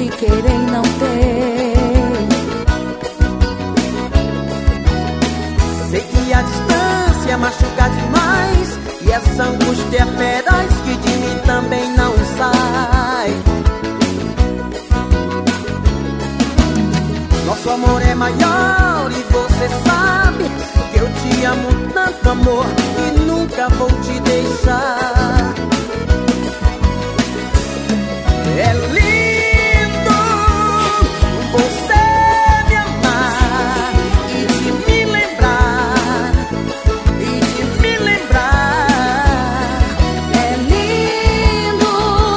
de querer e não ter. Sei que a distância machuca demais, e essa angústia é feroz que de mim também não sai. Nosso amor é maior e você sabe que eu te amo tanto, amor, e nunca vou te deixar. É lindo você me amar e de me lembrar, e de me lembrar. É lindo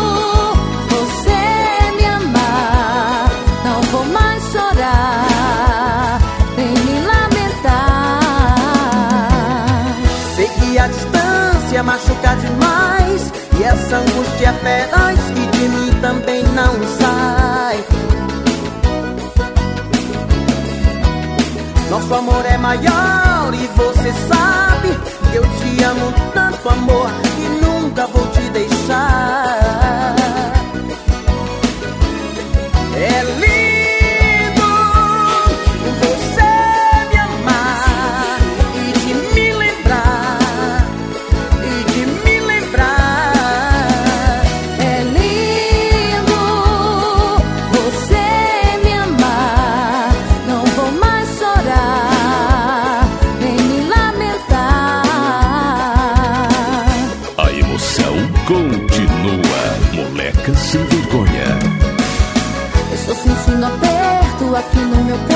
você me amar, não vou mais chorar, nem me lamentar. Sei que a distância machuca demais, e essa angústia é feroz que de mim também não sai. Nosso amor é maior e você sabe que eu te amo tanto, amor, e nunca vou te deixar. É lindo você me amar e de me lembrar, e de me lembrar. É lindo você me amar, não vou mais chorar, nem me lamentar. A emoção continua. Moleca sem vergonha. Eu estou sentindo aperto aqui no meu